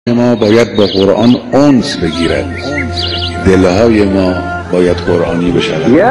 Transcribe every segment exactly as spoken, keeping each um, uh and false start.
ما باید با قرآن انس بگیرد، دلهای ما باید قرآنی بشود.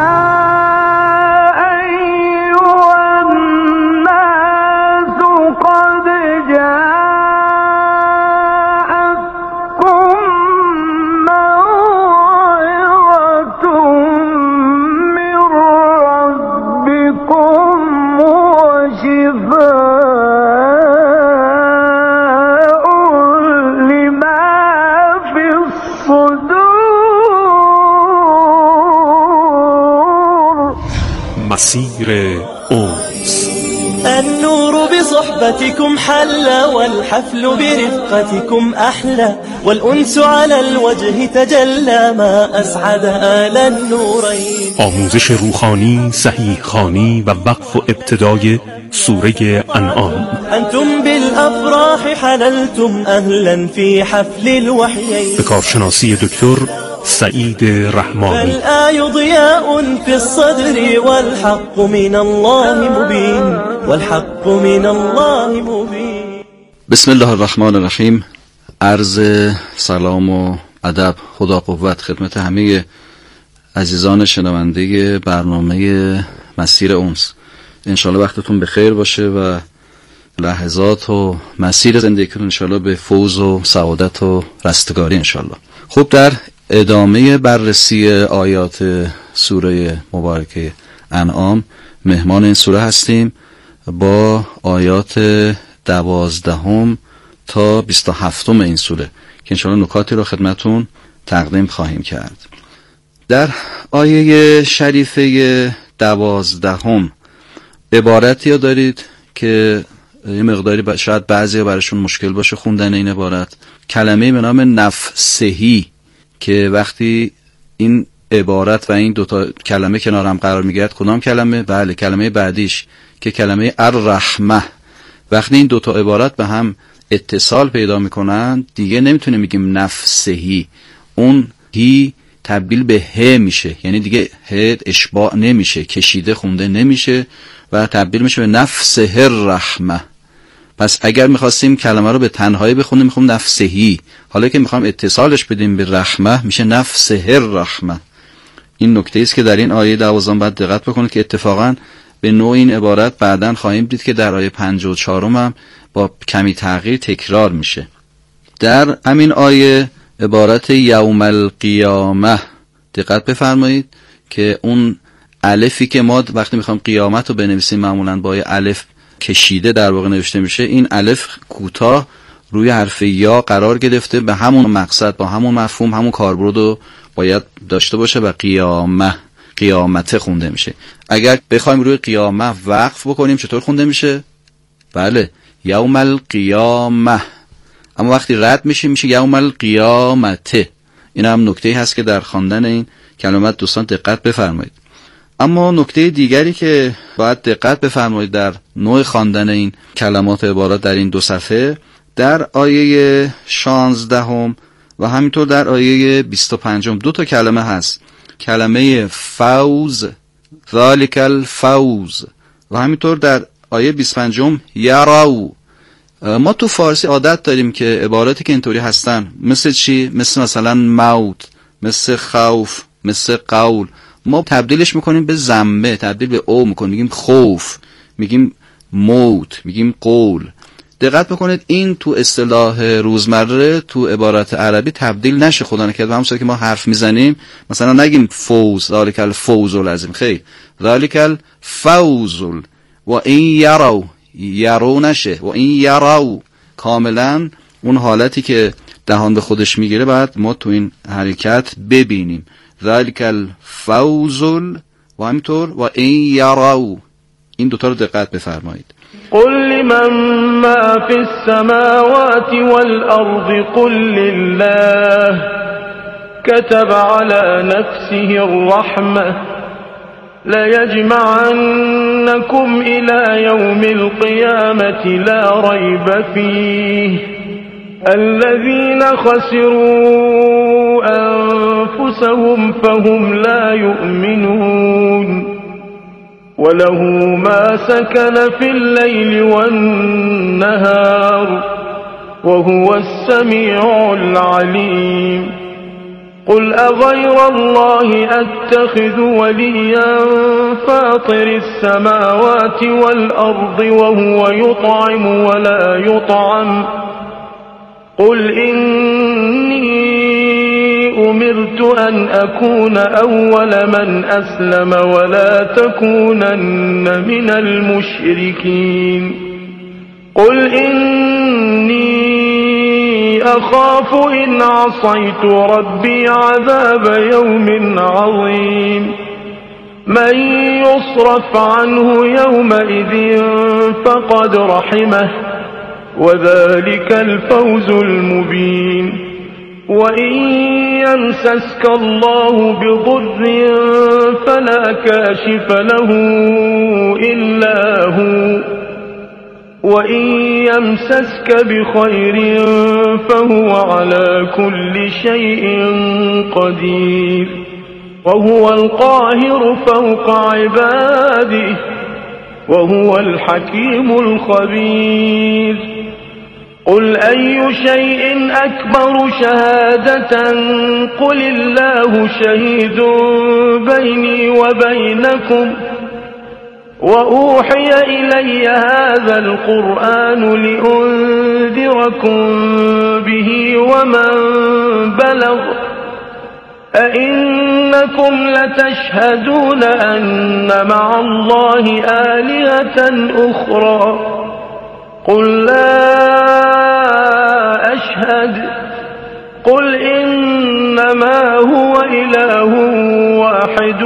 مسیر أنس. النور بصحبتكم حلى والحفل برفقتكم أحلى والأنس على الوجه تجلى ما أسعد آل النورين. آموزش روحانی، صحیح خوانی و وقف و ابتدای سوره انعام. أنتم بالأفراح حللتم أهلا في حفل الوحيين. به کارشناسی دکتر سعید رحمانی. فالآي ضياء في الصدر والحق من الله مبين والحق من الله مبين. بسم الله الرحمن الرحیم. عرض سلام و ادب، خدا قوت خدمت همه عزیزان شنونده برنامه مسیر أنس. انشالله وقتتون بخیر باشه و لحظات و مسیر زندگیتون انشالله به فوز و سعادت و رستگاری انشالله. خب، در ادامه بررسی آیات سوره مبارکه انعام مهمان این سوره هستیم با آیات دوازدهم تا بیست و هفتم این سوره که انشاءالله نکاتی رو خدمتون تقدیم خواهیم کرد. در آیه شریفه دوازدهم عبارتی دارید که یه مقداری شاید بعضی براشون مشکل باشه خوندن این عبارت. کلمه به نام نفسهی که وقتی این عبارت و این دوتا کلمه کنار هم قرار میگیرد، کدام کلمه؟ بله، کلمه بعدیش که کلمه الرحمه. وقتی این دوتا عبارت به هم اتصال پیدا میکنن دیگه نمیتونیم بگیم نفسهی، اون هی تبدیل به ه میشه، یعنی دیگه ه اشباع نمیشه، کشیده خونده نمیشه و تبدیل میشه به نفسه الرحمه. پس اگر میخواستیم کلمه رو به تنهایی بخونیم میخوام نفسهی، حالا که میخوام اتصالش بدیم به رحمه میشه نفسه الرحمه. این نکته است که در این آیه دوازدهم باید دقت بکنید که اتفاقا به نوع این عبارت بعداً خواهیم دید که در آیه پنجاه و چهار هم با کمی تغییر تکرار میشه. در همین آیه عبارت یوم القیامه دقت بفرمایید که اون الفی که ما وقتی میخوام قیامت رو بنویسیم معمولاً با الف کشیده در واقع نوشته میشه، این الف کوتاه روی حرف یا قرار گرفته، به همون مقصد با همون مفهوم همون کاربرد رو باید داشته باشه و قیامه قیامته خونده میشه. اگر بخوایم روی قیامه وقف بکنیم چطور خونده میشه؟ بله، یوم القیامه. اما وقتی رد میشه میشه یوم القیامته. این هم نکته هست که در خواندن این کلمات دوستان دقت بفرمایید. اما نکته دیگری که باید دقت بفرمایید در نوع خواندن این کلمات عبارات در این دو صفحه، در آیه شانزدهم و همینطور در آیه بیست و پنجم دو تا کلمه هست، کلمه فوز، ذالک الفوز، و همینطور در آیه بیست و پنجم یراو. ما تو فارسی عادت داریم که عباراتی که اینطوری هستن مثل چی؟ مثل مثلا موت، مثل خوف، مثل قول، ما تبدیلش میکنیم به ضمه، تبدیل به او میکنیم، میگیم خوف، میگیم موت، میگیم قول. دقت بکنید این تو اصطلاح روزمره تو عبارات عربی تبدیل نشه، خدا نکرده. همونطور که ما حرف میزنیم مثلا نگیم فوز، ذالک الفوز العظیم، خیر، ذالک الفوز، و این یرو، یرو نشه، و این یرو. کاملا اون حالتی که دهان به خودش میگیره بعد ما تو این حرکت ببینیم، ذالک الفوز و همینطور و این یرو. این دوتا رو دقت بفرمایید. قل لمن ما في السماوات والأرض قل لله كتب على نفسه الرحمة ليجمعنكم إلى يوم القيامة لا ريب فيه الذين خسروا أنفسهم فهم لا يؤمنون وله ما سكن في الليل والنهار وهو السميع العليم قل أغير الله أتخذ وليا فاطر السماوات والأرض وهو يطعم ولا يطعم قل إني أمرت أن أكون أول من أسلم ولا تكونن من المشركين قل إني أخاف إن عصيت ربي عذاب يوم عظيم من يصرف عنه يومئذ فقد رحمه وذلك الفوز المبين وإن يمسسك الله بضر فلا كاشف له إلا هو وإن يمسسك بخير فهو على كل شيء قدير وهو القاهر فوق عباده وهو الحكيم الخبير قل أي شيء أكبر شهادة قل الله شهيد بيني وبينكم وأوحي إلي هذا القرآن لأنذركم به ومن بلغ أئنكم لتشهدون أن مع الله آلهة أخرى قل لا أشهد قل إنما هو إله واحد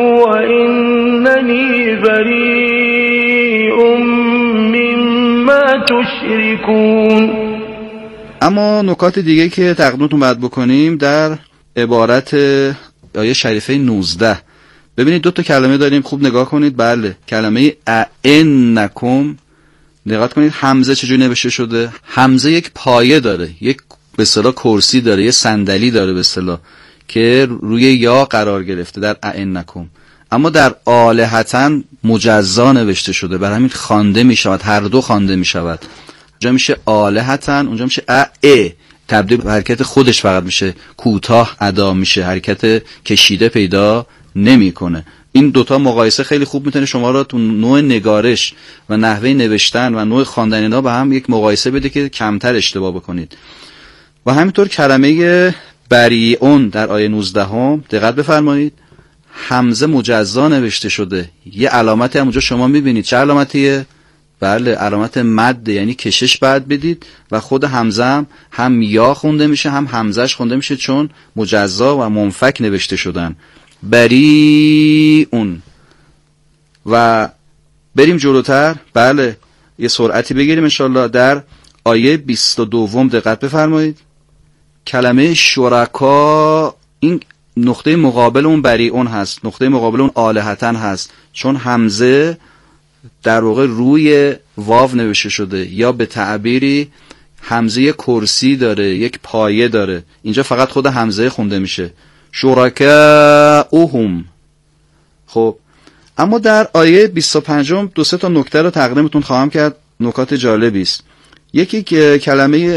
وإنني بريء مما تشركون. اما نکات دیگه که تقدیمتون باید بکنیم در عبارت آیه شریفه نوزده. ببینید دو تا کلمه داریم، خوب نگاه کنید. بله، کلمه ائنکم، دقت کنید حمزه چجوری نوشته شده. حمزه یک پایه داره، یک به اصطلاح کرسی داره، یه صندلی داره به اصطلاح که روی یا قرار گرفته در ائنکم. اما در آلهتن مجزا نوشته شده، برای همین خوانده می شود، هر دو خوانده می شود. اونجا میشه آلهتن، اونجا میشه ا ا، تبدیل به حرکت خودش فقط میشه، کوتاه ادا میشه، حرکت کشیده پیدا نمیکنه. این دوتا مقایسه خیلی خوب میتونه شما را تو نوع نگارش و نحوه نوشتن و نوع خواندن اینا با هم یک مقایسه بده که کمتر اشتباه بکنید. و همینطور کلمه بریئون در آیه نوزده هم دقت بفرمایید، حمزه مجزا نوشته شده. یه علامتی هم اونجا شما میبینید، چه علامتیه؟ بله، علامت مد، یعنی کشش بعد بدید و خود حمزه هم هم یا خونده میشه هم حمزهش خونده میشه، چون مجزا و منفک نوشته شدن. بریئون. و بریم جلوتر. بله، یه سرعتی بگیریم انشالله. در آیه بیست و دوم دقت بفرمایید، کلمه شرکا، این نقطه مقابل اون بریئون هست، نقطه مقابل اون آلهتن هست، چون حمزه در واقع روی واو نوشته شده، یا به تعبیری حمزه کرسی داره، یک پایه داره. اینجا فقط خود حمزه خونده میشه، شرکاؤهم. خب اما در آیه بیست و پنج دو سه تا نکته رو تقدیمتون خواهم کرد، نکات جالبی است. یکی که کلمه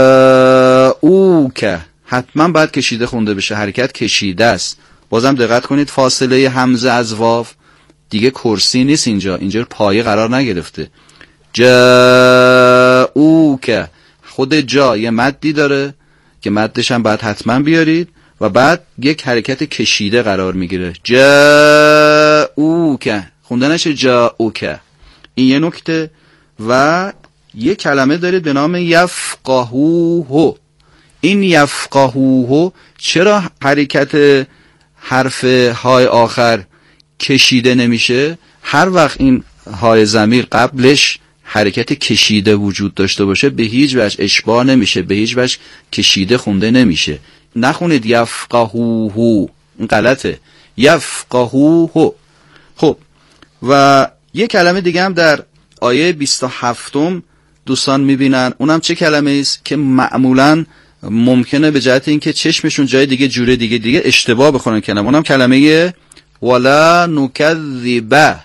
جاؤک حتما باید کشیده خونده بشه، حرکت کشیده است. بازم دقت کنید، فاصله حمزه از واو دیگه کرسی نیست، اینجا اینجا پایه قرار نگرفته. جاؤک، خود جا یه مدی داره که مدش هم باید حتما بیارید و بعد یک حرکت کشیده قرار میگیره. جاؤک، خونده نشه جاؤک. این یه نکته. و یه کلمه دارید به نام یفقهوه. این یفقهوه چرا حرکت حرف های آخر کشیده نمیشه؟ هر وقت این های ضمیر قبلش حرکت کشیده وجود داشته باشه به هیچ وجه اشباع نمیشه، به هیچ وجه کشیده خونده نمیشه. نخونید یفقهوه، این غلطه، یفقهوه. خب و یک کلمه دیگه هم در آیه بیست و هفت دوستان میبینن، اونم چه کلمه است که معمولا ممکنه به جهت اینکه چشمشون جای دیگه جوره دیگه دیگه اشتباه بخونن کلمه، اونم کلمه ولا نکذب.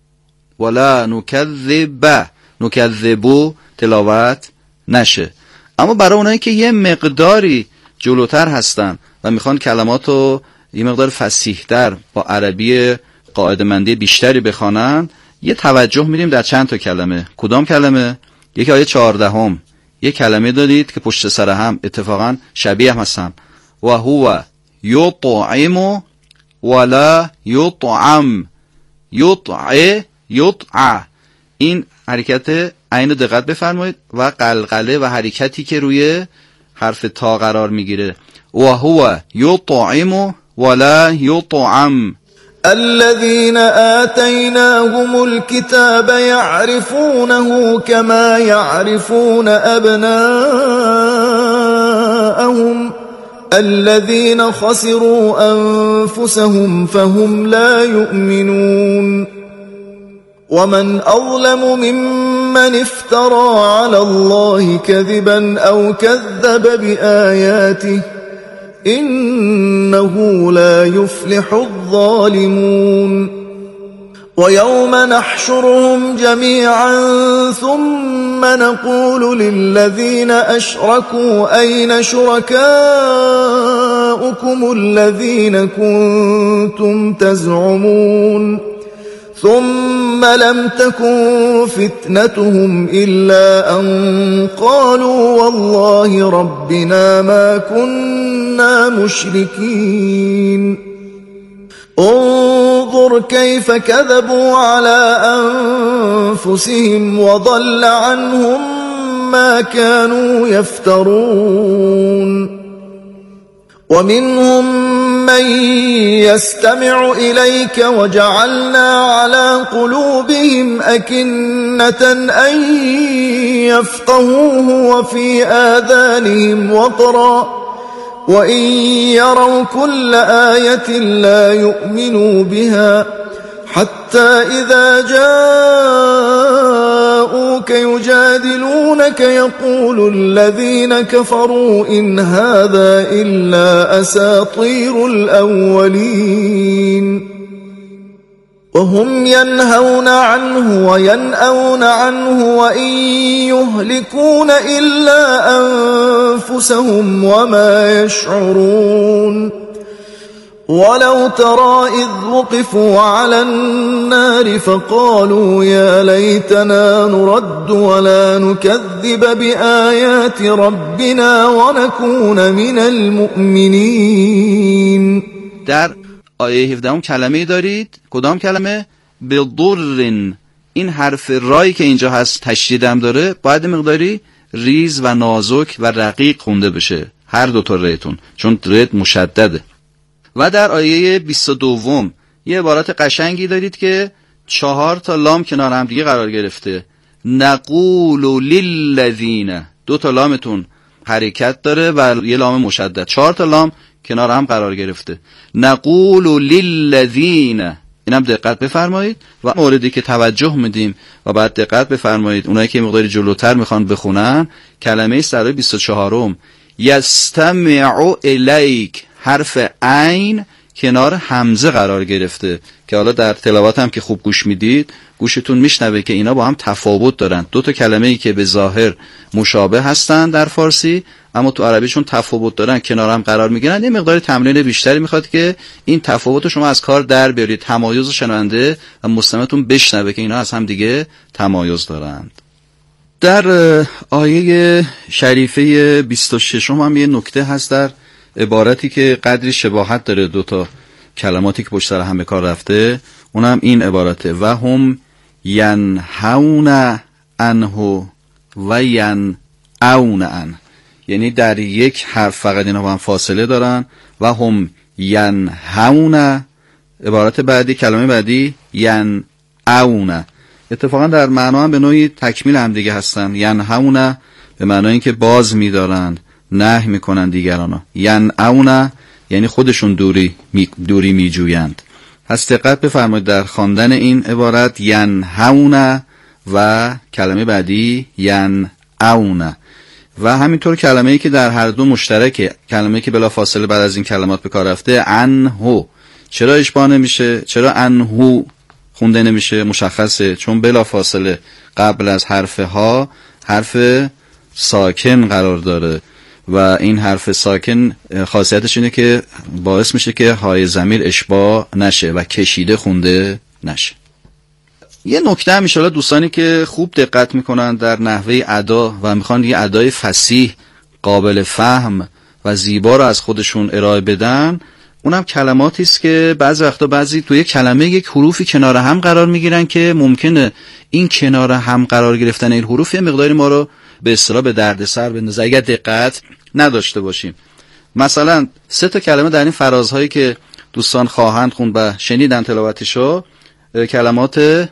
ولا نکذب، نکذبو تلاوت نشه. اما برای اونایی که یه مقداری جلوتر هستن و میخوان کلماتو یه مقدار فصیح‌تر با عربی قاعده‌مندی بیشتری بخوانن، یه توجه میدیم در چند تا کلمه. کدام کلمه؟ یکی آیه چهاردهم، یه کلمه دارید که پشت سر هم اتفاقا شبیه هم هستن، و هو یطعم ولا یطعم، یطع یطع. این حرکت عین دقت بفرمایید و قلقله و حرکتی که روی حرف تا قرار میگیره. و هو یطعم ولا یطعم. الذين آتيناهم الكتاب يعرفونه كما يعرفون أبناءهم الذين خسروا أنفسهم فهم لا يؤمنون ومن أظلم ممن افترى على الله كذبا أو كذب بآياته إنه لا يفلح الظالمون ويوم نحشرهم جميعا ثم نقول للذين أشركوا أين شركاؤكم الذين كنتم تزعمون ثم لم تكن فتنتهم إلا أن قالوا والله ربنا ما كنا مشركين انظر كيف كذبوا على أنفسهم وضل عنهم ما كانوا يفترون ومنهم من يستمع إليك وجعلنا على قلوبهم أكنة أن يفقهوه وفي آذانهم وقرا وإن يروا كل آية لا يؤمنوا بها حتى إذا جاءوك يجادلونك يقول الذين كفروا إن هذا إلا أساطير الأولين وهم ينهون عنه وينأون عنه وإن يهلكون إلا أنفسهم وما يشعرون ولو ترى إذ وقفوا على النار فقالوا يا ليتنا نرد ولا نكذب بآيات ربنا ونكون من المؤمنين. در آیه هفده کلمه دارید. کدام کلمه؟ بضر. این حرف رای که اینجا هست تشدیدم داره، باید مقداری ریز و نازک و رقیق خونده بشه، هر دو تا ریتون، چون ریت مشدده. و در آیه بیست و دو یه عبارت قشنگی دارید که چهار تا لام کنار هم دیگه قرار گرفته. نقول للذین، دو تا لامتون حرکت داره و یه لام مشدد، چهار تا لام کنار هم قرار گرفته. نقول للذین، اینم دقت بفرمایید. و موردی که توجه میدیم و بعد دقت بفرمایید، اونایی که مقداری جلوتر میخوان بخونن، کلمه سر بیست و چهارم یستمع الیک، حرف عین کنار همزه قرار گرفته که حالا در تلاوت هم که خوب گوش میدید گوشتون میشنوه که اینا با هم تفاوت دارن. دو تا کلمه ای که به ظاهر مشابه هستن در فارسی اما تو عربیشون تفاوت دارن، کنار هم قرار میگیرن. یه مقدار تمرین بیشتری میخواد که این تفاوت رو شما از کار در بیارید، تمایز شنونده و مستمعتون بشنوه که اینا از هم دیگه تمایز دارند. در آیه شریفه بیست و شش هم یه نکته هست در عبارتی که قدری شباهت داره دو تا کلماتی که پشت سر هم به کار رفته، اونم این عبارته و هم ینهون عنه و ینعون عنه، یعنی در یک حرف فقط اینا با هم فاصله دارن. و هم ینهون، عبارت بعدی کلمه بعدی ینعون، اتفاقا در معنا هم به نوعی تکمیل هم دیگه هستن. ینهون به معنای اینکه باز می‌دارن، نهی میکنن دیگرانو. ینعون یعنی خودشون دوری می دوری میجویند. پس دقت بفرمایید در خواندن این عبارت ینهون و کلمه بعدی ینعون. و همینطور کلمه‌ای که در هر دو مشترکه، کلمه‌ای که بلا فاصله بعد از این کلمات به کار رفته، عنه. چرا اشباع نمیشه؟ چرا عنه خونده نمیشه؟ مشخصه، چون بلا فاصله قبل از حرف ها حرف ساکن قرار داره و این حرف ساکن خاصیتش اینه که باعث میشه که های ضمیر اشباع نشه و کشیده خونده نشه. یه نکته هم انشاءالله دوستانی که خوب دقت میکنن در نحوه ادا و میخوان یه ادای فصیح قابل فهم و زیبا رو از خودشون ارائه بدن، اونم کلماتی است که بعضی وقتا بعضی توی کلمه یک حروفی کنار هم قرار میگیرن که ممکنه این کنار هم قرار گرفتن این حروف یه مقداری ما رو به اصطلاح به دردسر بندازه اگر دقت نداشته باشیم. مثلا سه تا کلمه در این فرازهایی که دوستان خواهند خوند و شنیدن تلاوتشو، کلمات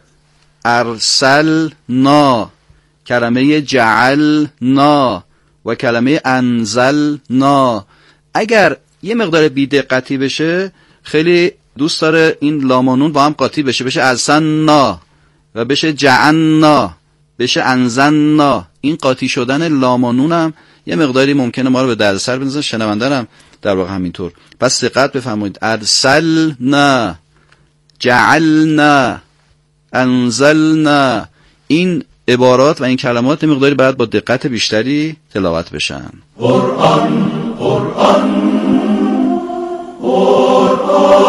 ارسلنا، کلمه جعلنا و کلمه انزلنا. اگر یه مقدار بی‌دقتی بشه خیلی دوست داره این لامانون با هم قاطی بشه، بشه ارسلنا و بشه جعلنا، بشه انزلنا. این قاطی شدن لامانون هم یه مقداری ممکنه ما رو به دردسر بندازه، شنونده هم در واقع همینطور. پس دقت بفرمایید، ارسلنا، جعلنا، انزلنا، این عبارات و این کلمات مقداری باید با دقت بیشتری تلاوت بشن. قرآن قرآن قرآن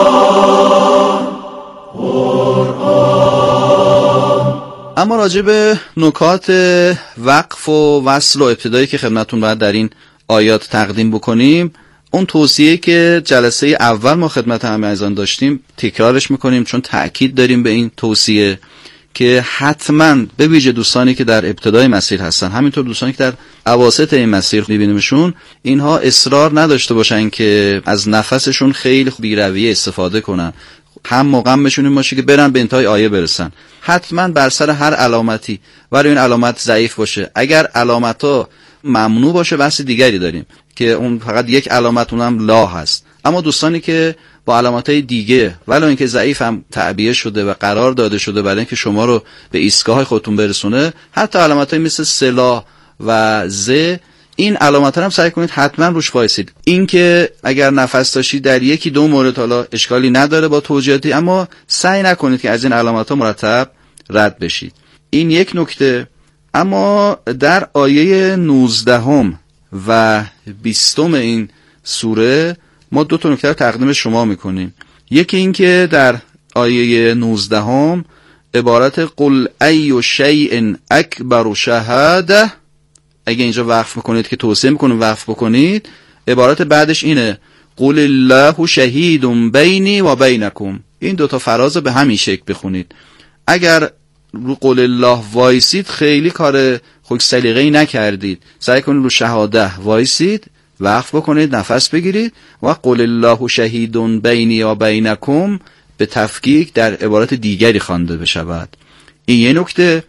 قرآن. اما راجع به نکات وقف و وصل و ابتدایی که خدمتتون باید در این آیات تقدیم بکنیم، اون توصیه که جلسه اول ما خدمت همه عزیزان داشتیم تکرارش میکنیم، چون تأکید داریم به این توصیه که حتما به ویژه دوستانی که در ابتدای مسیر هستن، همینطور دوستانی که در اواسط این مسیر میبینیمشون، اینها اصرار نداشته باشن که از نفسشون خیلی بی‌رویه استفاده کنن، هم مقامشون این باشه که برن به انتهای آیه برسن. حتما بر سر هر علامتی ولی این علامت ضعیف باشه، اگر علامت‌ها ممنوع باشه بحث دیگری داریم که اون فقط یک علامت اونم لا هست. اما دوستانی که با علامت‌های دیگه ولو اینکه ضعیف هم تعبیه شده و قرار داده شده برای اینکه شما رو به ایستگاه خودتون برسونه، حتی علامت‌های مثل سلا و ز، این علامت‌ها هم سعی کنید حتما روش وایسید. این که اگر نفس داشتید در یکی دو مورد حالا اشکالی نداره با توجیهاتی، اما سعی نکنید که از این علامت‌ها مرتب رد بشید. این یک نکته. اما در آیه نوزدهم و بیستم این سوره ما دو تا نکته رو تقدیم شما میکنیم. یکی این که در آیه نوزدهم عبارت قل ای شیء اکبر شهاده، اگه اینجا وقف میکنید که توصیه میکنید وقف بکنید، عبارت بعدش اینه قل الله شهید بینی و بینکم. این دو تا فراز به همین شکل بخونید. اگر رو قول الله وایسید خیلی کار خوک سلیقه‌ای نکردید، سعی کنید رو شهاده وایسید، وقف بکنید، نفس بگیرید و قول الله شهید بینی و بینکم به تفکیک در عبارت دیگری خوانده بشود. این یه نکته.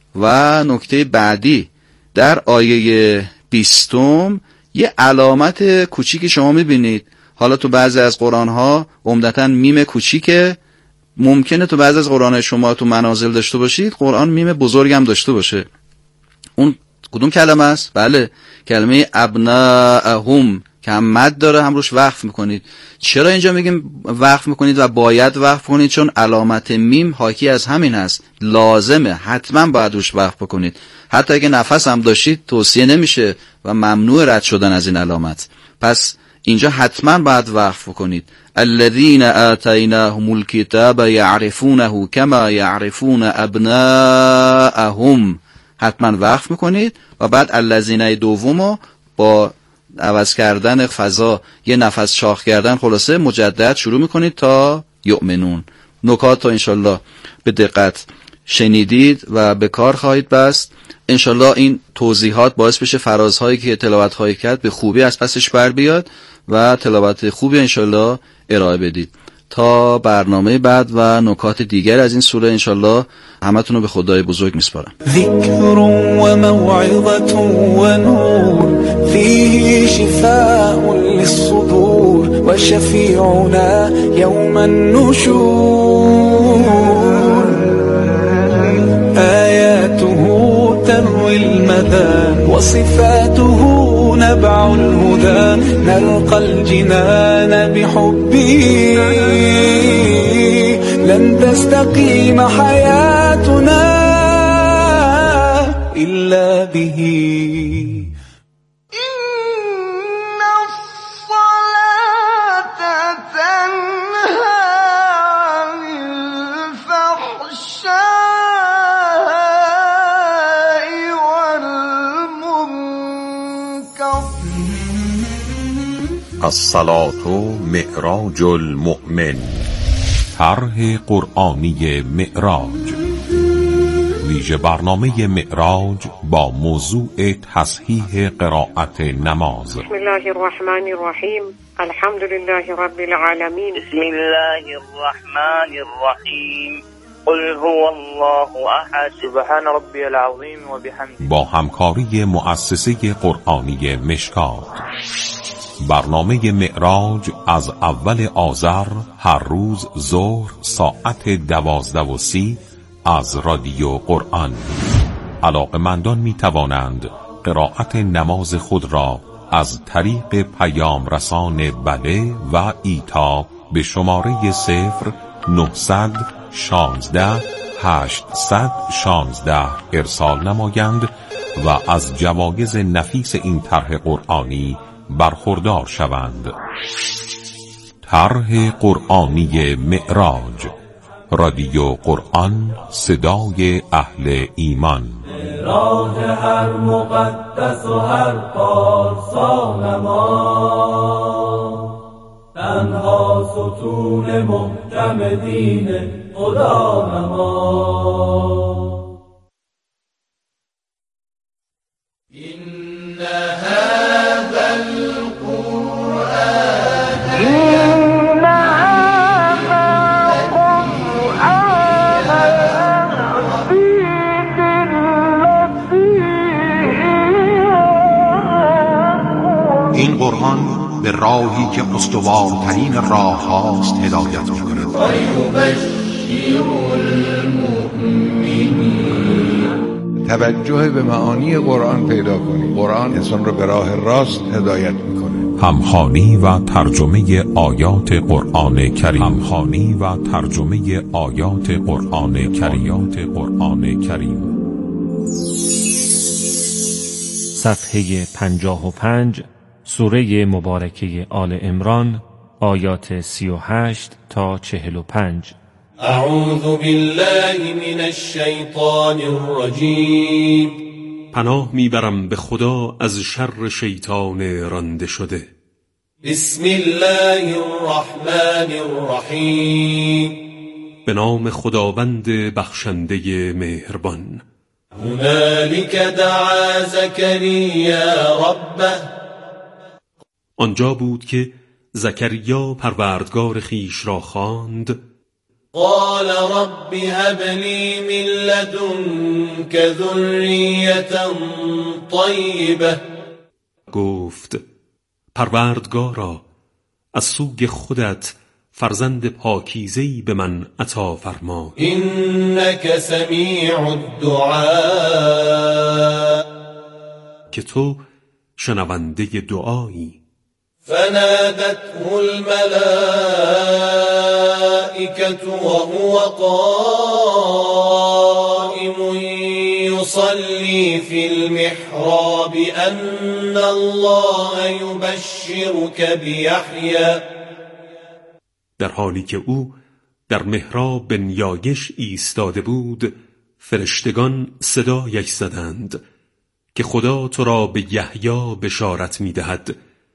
و نکته بعدی در آیه بیستم یه علامت کوچیکی شما میبینید. حالا تو بعضی از قرآن ها عمدتاً میم کوچیکه، ممکنه تو بعضی از قرآن شما تو منازل داشته باشید قرآن میم بزرگ هم داشته باشه. اون کدوم کلمه است؟ بله، کلمه ابناءهم که هم مد داره هم روش وقف میکنید. چرا اینجا میگیم وقف میکنید و باید وقف کنید؟ چون علامت میم حاکی از همین هست، لازمه، حتما باید روش وقف بکنید. حتی اگه نفس هم داشتید توصیه نمیشه و ممنوع رد شدن از این علامت. پس اینجا حتما باید وقف کنید. الذين آتيناهم الكتاب يعرفونه كما يعرفون ابناءهم، حتما وقف میکنید و بعد الذين دومو با عوض کردن فضا یه نفس شاخ کردن خلاصه مجدد شروع میکنید تا یؤمنون. نکات رو انشالله به دقت شنیدید و به کار خواهید بست. انشالله این توضیحات باعث بشه فرازهایی که تلاوت خواهید کرد به خوبی از پسش بر بیاد و تلاوت خوبی انشالله ارائه بدید. تا برنامه بعد و نکات دیگر از این سوره انشالله همتون رو به خدای بزرگ میسپارم. ذکر و موعظة و نور فیه شفاء للصدور و شفیعنا یوم النشور آیاته تروی المدى وصفاته نبع الهدى نلقى الجنان بحبه لن تستقيم حياتنا إلا به. الصلاة معراج المؤمن. طرح قرآنی معراج، ویژه برنامه معراج با موضوع تصحیح قرائت نماز. بسم الله الرحمن الرحیم. الحمد لله رب العالمین. بسم الله الرحمن الرحیم. قل هو الله احد. سبحان ربی العظیم و بحمده. با همکاری مؤسسه قرآنی مشکات، برنامه معراج از اول آذر هر روز ظهر ساعت دوازده و سی از رادیو قرآن. علاقه‌مندان می توانند قرائت نماز خود را از طریق پیام رسان بله و ایتا به شماره صفر نهصد شانزده هشتصد شانزده ارسال نمایند و از جوایز نفیس این طرح قرآنی برخوردار شوند. طرح قرآنی معراج، رادیو قرآن، صدای اهل ایمان. معراج هر مقدس و هر پارسا نماز، تنها ستون محکم دین خدا نماز. این هذا القرآن این هذا القرآن يهدي للتي هي أقوم. این قرآن به راهی که استوارترین راه هاست هدایت می‌کند. و یبشر المؤمنین. توجه به معانی قرآن پیدا کنید. قرآن انسان رو به راه راست هدایت می‌کنه. همخوانی و ترجمه آیات قرآن کریم. همخوانی و ترجمه آیات قرآن کریم. قرآن کریم. صفحه پنجاه و پنج، سوره مبارکه آل عمران، آیات سی و هشت تا چهل و پنج. اعوذ بالله من الشیطان الرجیم. پناه میبرم به خدا از شر شیطان رانده شده. بسم الله الرحمن الرحیم. به نام خداوند بخشنده مهربان. هنالک دعا زکریا ربه. آنجا بود که زکریا پروردگار خیش را خواند. قال رب هب لی من لدنک ذریة طیبه. گفت پروردگارا از سوی خودت فرزند پاکیزه‌ای به من عطا فرما. اینک سمیع الدعاء. که تو شنونده دعایی. فنادته الملائكة وهو قائم يصلي في المحراب أن الله يبشرك بيحيى. در حالی که او در محراب به نیایش ایستاده بود، فرشتگان صدایش زدند که خدا تو را به یحیی بشارت می‌دهد.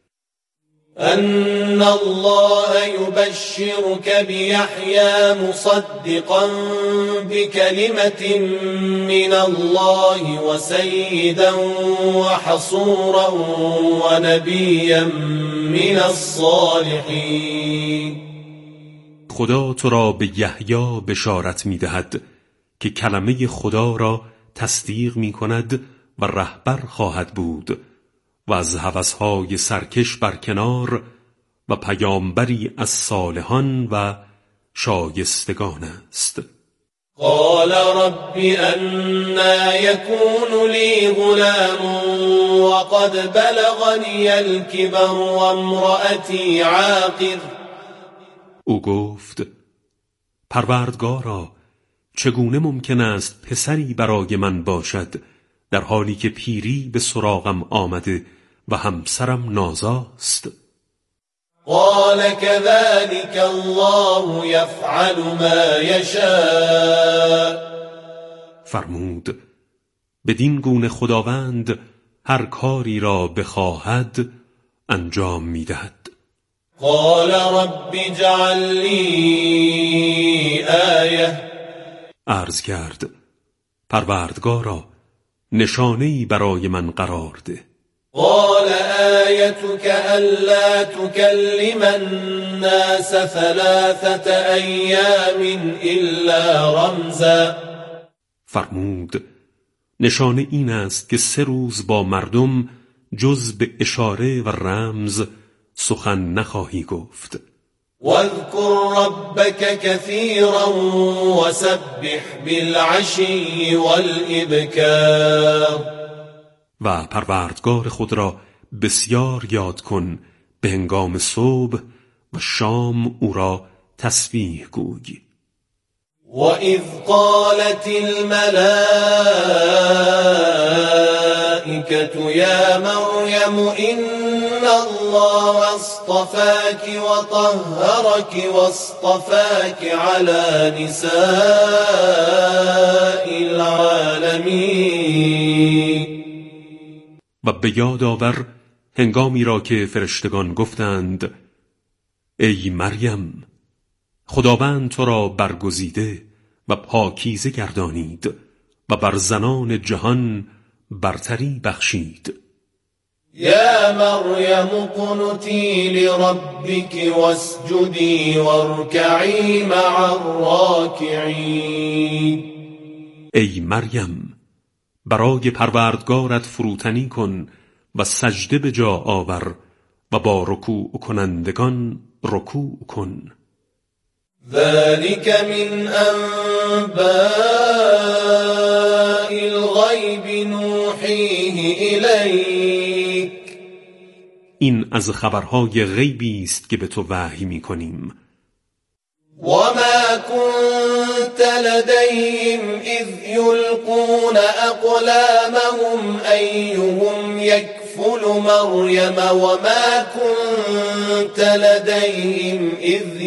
ان الله يبشرك بيحيى مصدقا بكلمة من الله وسيدا وحصورا ونبيا من الصالحين. خدا تو را به یحیی بشارت می‌دهد که کلمه خدا را تصدیق می‌کند و رهبر خواهد بود و از هوس‌های سرکش برکنار و پیامبری از صالحان و شایستگان است. قال رب أنا يكون لي غلام وقد بلغني الكبر وامرأتي عاقر. او گفت پروردگارا چگونه ممکن است پسری برای من باشد در حالی که پیری به سراغم آمده و همسرم نازاست. قال كذلك الله يفعل ما يشاء. فرمود بدین گونه خداوند هر کاری را بخواهد انجام میدهد. قال رب اجعل لی آیه. عرض کرد پروردگارا نشانه‌ای برای من قرار ده. قال آیتك الا تکلم الناس ثلاثة ایام الا رمزا. فرمود نشانه این است که سه روز با مردم جز به اشاره و رمز سخن نخواهی گفت. واذكر ربك كثيرا وسبح بالعشي والإبكار. و پروردگار خود را بسیار یاد کن به هنگام صبح و شام او را تسبیح گوی. وَإِذْ قَالَتِ الْمَلَائِكَةُ يَا مَرْيَمُ إِنَّ اللَّهَ اصْطَفَاكِ وَطَهَّرَكِ وَاصْطَفَاكِ عَلَى نِسَاءِ الْعَالَمِينَ. و به یاد آور هنگامی را که فرشتگان گفتند ای مریم خداوند تو را برگزیده و پاکیزه گردانید و بر زنان جهان برتری بخشید. یا مریم قنتی لربک واسجدی وارکعی مع الراکعین. ای مریم برای پروردگارت فروتنی کن و سجده به جا آور و با رکوع کنندگان رکوع کن. ذلك من انباء الغیب نوحیه الیک. این از خبرهای غیبی است که به تو وحی می‌کنیم. وما كنت لديهم اذ يلقون اقلامهم ايهم يكفل مريم وما كنت لديهم اذ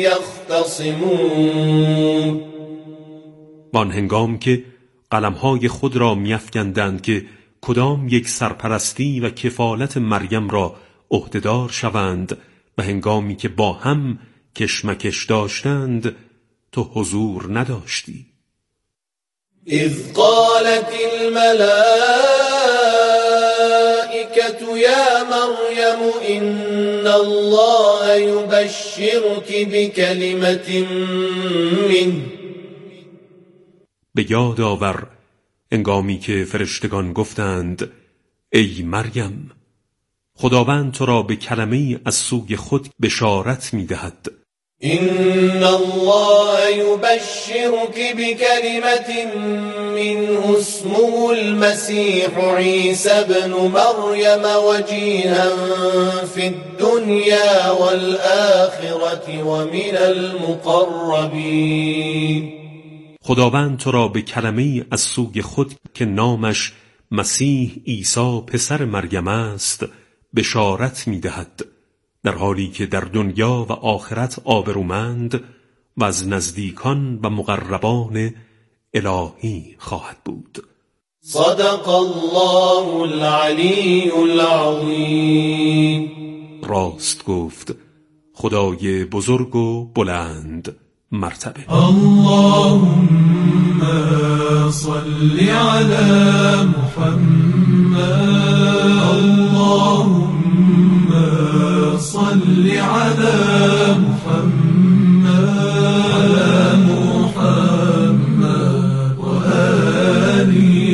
يختصمون. آن هنگام که قلمهای خود را می‌افکندند که کدام یک سرپرستی و کفالت مریم را عهده‌دار شوند و هنگامی که با هم کشمکش داشتند تو حضور نداشتی. اذ قالت الملائكة يا مريم إن الله يبشرك بكلمة منه. به یاد آور هنگامی که فرشتگان گفتند ای مریم خداوند تو را به کلمه‌ای از سوی خود بشارت می‌دهد. إن الله يبشرك بكلمة منه اسمه المسيح عيسى ابن مريم وجيها في الدنيا والآخرة ومن المقربين. خداوند تو را به کلمه‌ای از سوی خود که نامش مسیح عیسی پسر مریم است بشارت می‌دهد، در حالی که در دنیا و آخرت آبرومند و از نزدیکان و مقربان الهی خواهد بود. صدق الله العلی العظیم. راست گفت خدای بزرگ و بلند مرتبه. اللهم صل علی محمد. اللهم صل على محمد على محمد وآل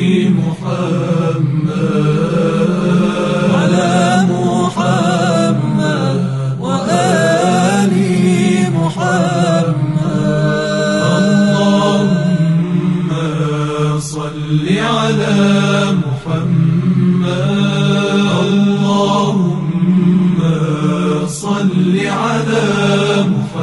محمد على محمد وآل محمد. اللهم صل على محمد. اللهم صل على محمد